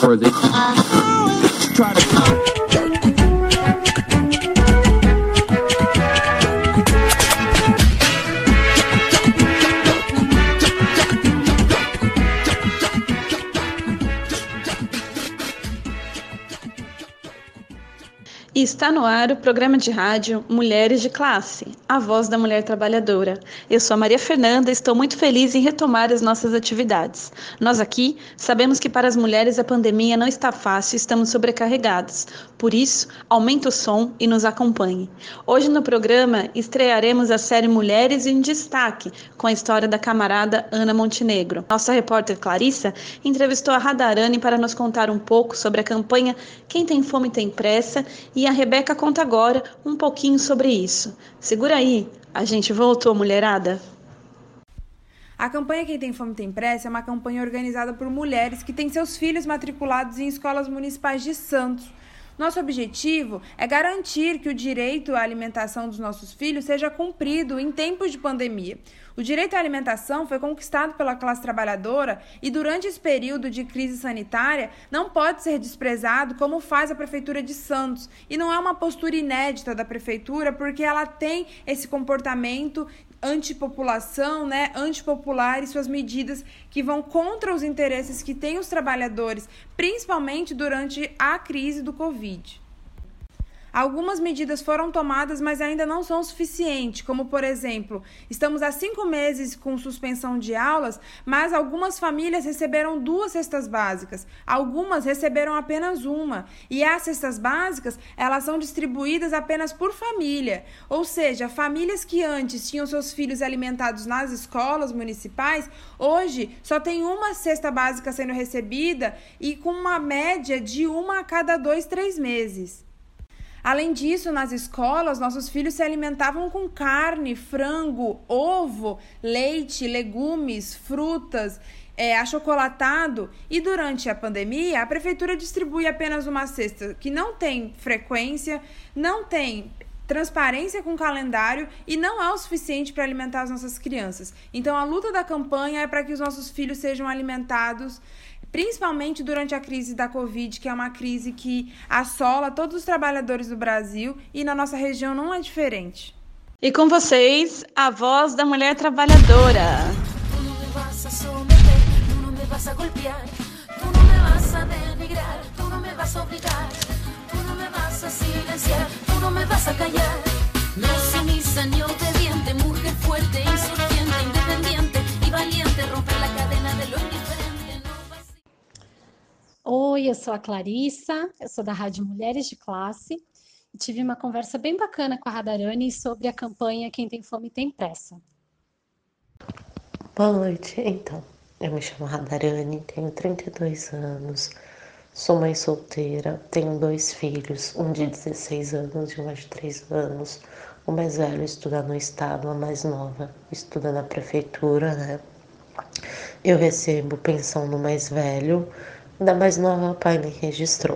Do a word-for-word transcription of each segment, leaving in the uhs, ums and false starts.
trustworthy. Try to... E está no ar o programa de rádio Mulheres de Classe, a voz da mulher trabalhadora. Eu sou a Maria Fernanda e estou muito feliz em retomar as nossas atividades. Nós aqui sabemos que para as mulheres a pandemia não está fácil e estamos sobrecarregadas. Por isso, aumente o som e nos acompanhe. Hoje no programa estrearemos a série Mulheres em Destaque, com a história da camarada Ana Montenegro. Nossa repórter Clarissa entrevistou a Radharani para nos contar um pouco sobre a campanha Quem Tem Fome Tem Pressa, e a Rebeca conta agora um pouquinho sobre isso. Segura aí, a gente voltou, mulherada. A campanha Quem Tem Fome Tem Pressa é uma campanha organizada por mulheres que têm seus filhos matriculados em escolas municipais de Santos. Nosso objetivo é garantir que o direito à alimentação dos nossos filhos seja cumprido em tempos de pandemia. O direito à alimentação foi conquistado pela classe trabalhadora e, durante esse período de crise sanitária, não pode ser desprezado como faz a Prefeitura de Santos. E não é uma postura inédita da Prefeitura, porque ela tem esse comportamento antipopulação, né, antipopular e suas medidas que vão contra os interesses que têm os trabalhadores, principalmente durante a crise do Covid. Algumas medidas foram tomadas, mas ainda não são suficientes, como, por exemplo, estamos há cinco meses com suspensão de aulas, mas algumas famílias receberam duas cestas básicas, algumas receberam apenas uma, e as cestas básicas, elas são distribuídas apenas por família, ou seja, famílias que antes tinham seus filhos alimentados nas escolas municipais, hoje só tem uma cesta básica sendo recebida e com uma média de uma a cada dois, três meses. Além disso, nas escolas, nossos filhos se alimentavam com carne, frango, ovo, leite, legumes, frutas, é, achocolatado. E durante a pandemia, a Prefeitura distribui apenas uma cesta que não tem frequência, não tem transparência com calendário e não é o suficiente para alimentar as nossas crianças. Então, a luta da campanha é para que os nossos filhos sejam alimentados, principalmente durante a crise da Covid, que é uma crise que assola todos os trabalhadores do Brasil e na nossa região não é diferente. E com vocês, a voz da mulher trabalhadora. Tu não me vas a someter, tu não me vas a golpear, tu não me vas a denigrar, tu não me vas a obrigar, tu não me vas a silenciar, tu não me vas a callar. No sumisa ni obediente, mujer fuerte, insurgente, independiente y valiente, romper la cadena de lo indiferente. Oi, eu sou a Clarissa, eu sou da Rádio Mulheres de Classe e tive uma conversa bem bacana com a Radharani sobre a campanha Quem Tem Fome Tem Pressa. Boa noite, então, eu me chamo Radharani, tenho trinta e dois anos, sou mãe solteira, tenho dois filhos, um de dezesseis anos e um de três anos, o mais velho estuda no estado, a mais nova estuda na prefeitura, né? Eu recebo pensão no mais velho, da mais nova, o pai me registrou.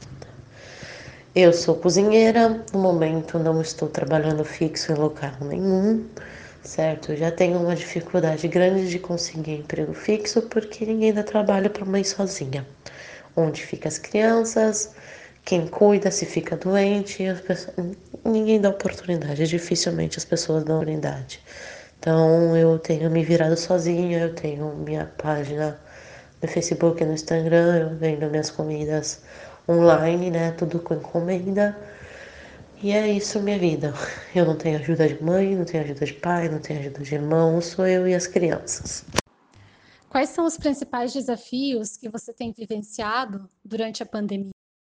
Eu sou cozinheira, no momento não estou trabalhando fixo em local nenhum, certo? Eu já tenho uma dificuldade grande de conseguir emprego fixo, porque ninguém dá trabalho para mãe sozinha. Onde ficam as crianças, quem cuida se fica doente, as pessoas... ninguém dá oportunidade, dificilmente as pessoas dão oportunidade. Então eu tenho me virado sozinha, eu tenho minha página no Facebook e no Instagram, eu vendo minhas comidas online, né, tudo com encomenda, e é isso minha vida. Eu não tenho ajuda de mãe, não tenho ajuda de pai, não tenho ajuda de irmão, sou eu e as crianças. Quais são os principais desafios que você tem vivenciado durante a pandemia?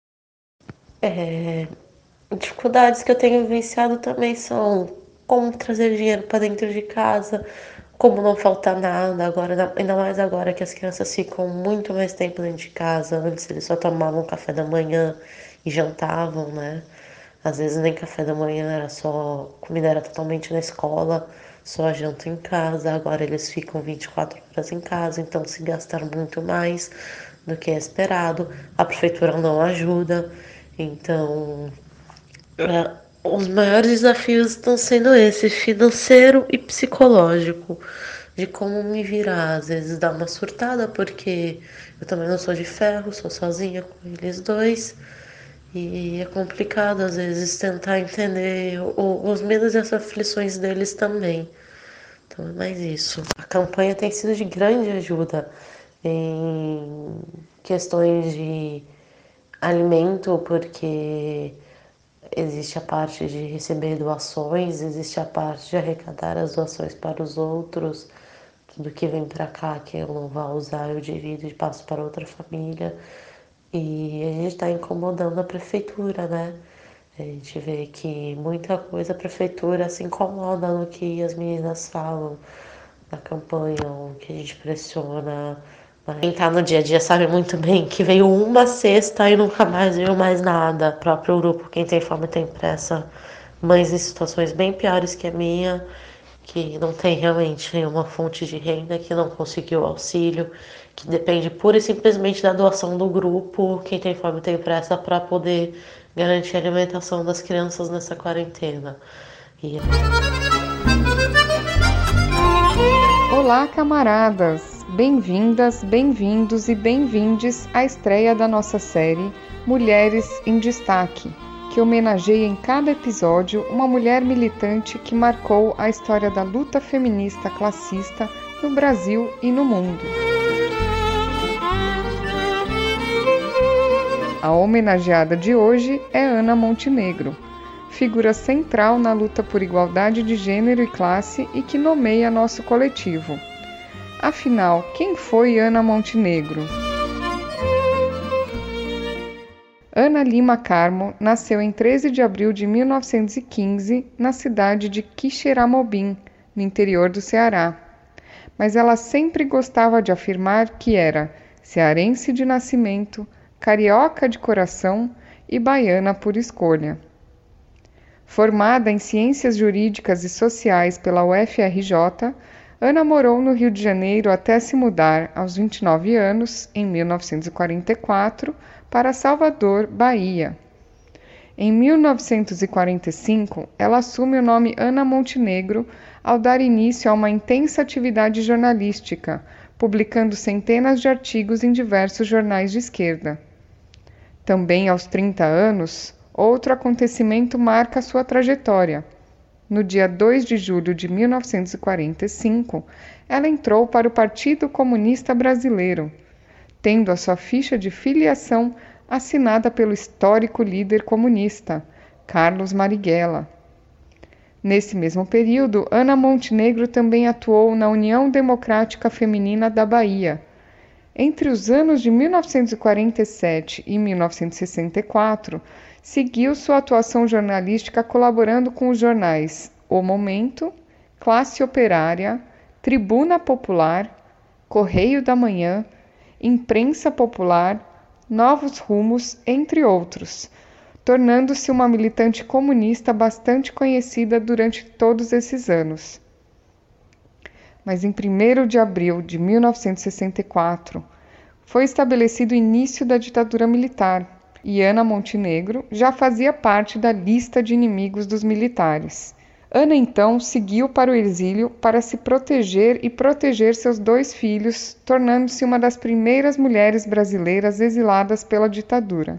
É, dificuldades que eu tenho vivenciado também são como trazer dinheiro para dentro de casa, como não faltar nada, agora, ainda mais agora que as crianças ficam muito mais tempo dentro de casa. Antes eles só tomavam café da manhã e jantavam, né? Às vezes nem café da manhã, era só comida, era totalmente na escola, só janta em casa. Agora eles ficam vinte e quatro horas em casa, então se gastar muito mais do que é esperado. A prefeitura não ajuda, então é, os maiores desafios estão sendo esses, financeiro e psicológico. de como me virar. Às vezes dá uma surtada, porque eu também não sou de ferro, sou sozinha com eles dois. E é complicado, às vezes, tentar entender o, os medos e as aflições deles também. Então é mais isso. A campanha tem sido de grande ajuda em questões de alimento, porque existe a parte de receber doações, existe a parte de arrecadar as doações para os outros. Tudo que vem para cá que eu não vou usar, eu divido e passo para outra família. E a gente está incomodando a prefeitura, né? A gente vê que muita coisa a prefeitura se incomoda no que as meninas falam na campanha, o que a gente pressiona. Quem tá no dia a dia sabe muito bem que veio uma cesta e nunca mais veio mais nada. O próprio grupo Quem Tem Fome Tem Pressa, mães em situações bem piores que a minha, que não tem realmente nenhuma fonte de renda, que não conseguiu auxílio, que depende pura e simplesmente da doação do grupo Quem Tem Fome Tem Pressa para poder garantir a alimentação das crianças nessa quarentena. E... Olá, camaradas! Bem-vindas, bem-vindos e bem-vindes à estreia da nossa série Mulheres em Destaque, que homenageia em cada episódio uma mulher militante que marcou a história da luta feminista classista no Brasil e no mundo. A homenageada de hoje é Ana Montenegro, figura central na luta por igualdade de gênero e classe e que nomeia nosso coletivo. Afinal, quem foi Ana Montenegro? Ana Lima Carmo nasceu em treze de abril de mil novecentos e quinze na cidade de Quixeramobim, no interior do Ceará. Mas ela sempre gostava de afirmar que era cearense de nascimento, carioca de coração e baiana por escolha. Formada em Ciências Jurídicas e Sociais pela U F R J, Ana morou no Rio de Janeiro até se mudar, aos vinte e nove anos, em mil novecentos e quarenta e quatro, para Salvador, Bahia. Em mil novecentos e quarenta e cinco, ela assume o nome Ana Montenegro ao dar início a uma intensa atividade jornalística, publicando centenas de artigos em diversos jornais de esquerda. Também aos trinta anos, outro acontecimento marca sua trajetória. No dia dois de julho de mil novecentos e quarenta e cinco, ela entrou para o Partido Comunista Brasileiro, tendo a sua ficha de filiação assinada pelo histórico líder comunista, Carlos Marighella. Nesse mesmo período, Ana Montenegro também atuou na União Democrática Feminina da Bahia. Entre os anos de mil novecentos e quarenta e sete e mil novecentos e sessenta e quatro, seguiu sua atuação jornalística colaborando com os jornais O Momento, Classe Operária, Tribuna Popular, Correio da Manhã, Imprensa Popular, Novos Rumos, entre outros, tornando-se uma militante comunista bastante conhecida durante todos esses anos. Mas em primeiro de abril de mil novecentos e sessenta e quatro, foi estabelecido o início da ditadura militar, e Ana Montenegro já fazia parte da lista de inimigos dos militares. Ana, então, seguiu para o exílio para se proteger e proteger seus dois filhos, tornando-se uma das primeiras mulheres brasileiras exiladas pela ditadura.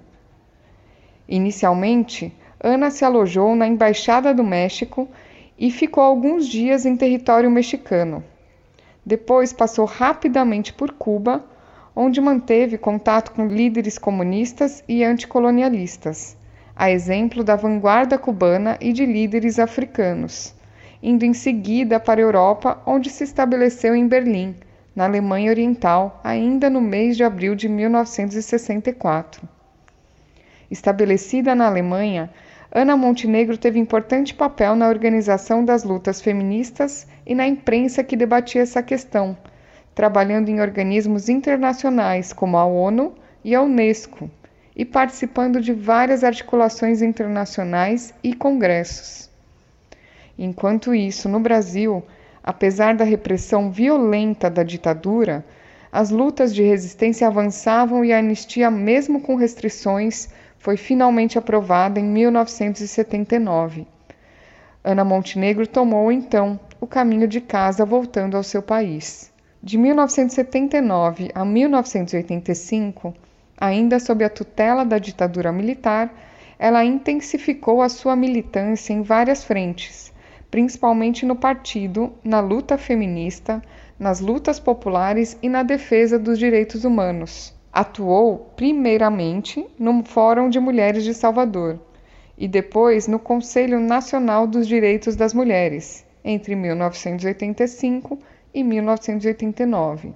Inicialmente, Ana se alojou na Embaixada do México e ficou alguns dias em território mexicano. Depois passou rapidamente por Cuba, onde manteve contato com líderes comunistas e anticolonialistas, a exemplo da vanguarda cubana e de líderes africanos, indo em seguida para a Europa, onde se estabeleceu em Berlim, na Alemanha Oriental, ainda no mês de abril de mil novecentos e sessenta e quatro. Estabelecida na Alemanha, Ana Montenegro teve importante papel na organização das lutas feministas e na imprensa que debatia essa questão, trabalhando em organismos internacionais como a ONU e a Unesco, e participando de várias articulações internacionais e congressos. Enquanto isso, no Brasil, apesar da repressão violenta da ditadura, as lutas de resistência avançavam e a anistia, mesmo com restrições, foi finalmente aprovada em mil novecentos e setenta e nove. Ana Montenegro tomou, então, o caminho de casa voltando ao seu país. De mil novecentos e setenta e nove a mil novecentos e oitenta e cinco, ainda sob a tutela da ditadura militar, ela intensificou a sua militância em várias frentes, principalmente no partido, na luta feminista, nas lutas populares e na defesa dos direitos humanos. Atuou, primeiramente, no Fórum de Mulheres de Salvador e depois no Conselho Nacional dos Direitos das Mulheres, entre mil novecentos e oitenta e cinco e mil novecentos e oitenta e nove.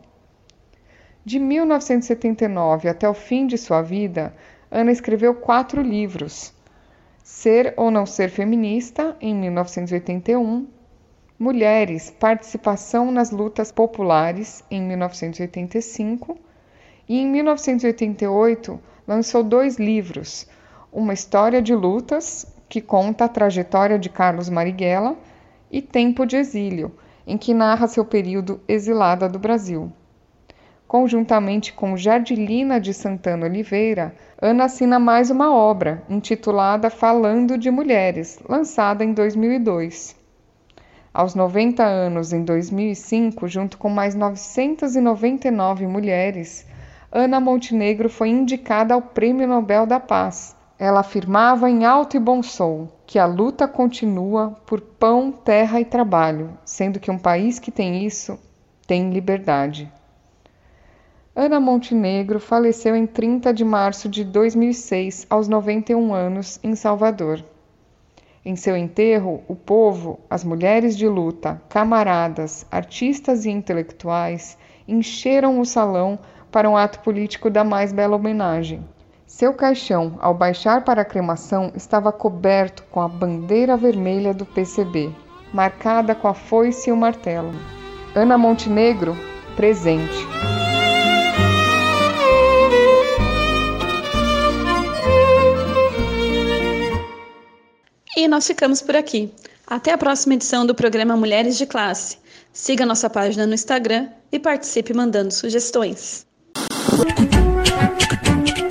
De mil novecentos e setenta e nove até o fim de sua vida, Ana escreveu quatro livros: Ser ou Não Ser Feminista, em mil novecentos e oitenta e um, Mulheres, Participação nas Lutas Populares, em mil novecentos e oitenta e cinco, e em mil novecentos e oitenta e oito lançou dois livros, Uma História de Lutas, que conta a trajetória de Carlos Marighella, e Tempo de Exílio, em que narra seu período exilada do Brasil. Conjuntamente com Jardilina de Santana Oliveira, Ana assina mais uma obra, intitulada Falando de Mulheres, lançada em dois mil e dois. Aos noventa anos, em dois mil e cinco, junto com mais novecentas e noventa e nove mulheres, Ana Montenegro foi indicada ao Prêmio Nobel da Paz. Ela afirmava em alto e bom som que a luta continua por pão, terra e trabalho, sendo que um país que tem isso tem liberdade. Ana Montenegro faleceu em trinta de março de dois mil e seis, aos noventa e um anos, em Salvador. Em seu enterro, o povo, as mulheres de luta, camaradas, artistas e intelectuais encheram o salão para um ato político da mais bela homenagem. Seu caixão, ao baixar para a cremação, estava coberto com a bandeira vermelha do P C B, marcada com a foice e o martelo. Ana Montenegro, presente. E nós ficamos por aqui. Até a próxima edição do programa Mulheres de Classe. Siga nossa página no Instagram e participe mandando sugestões.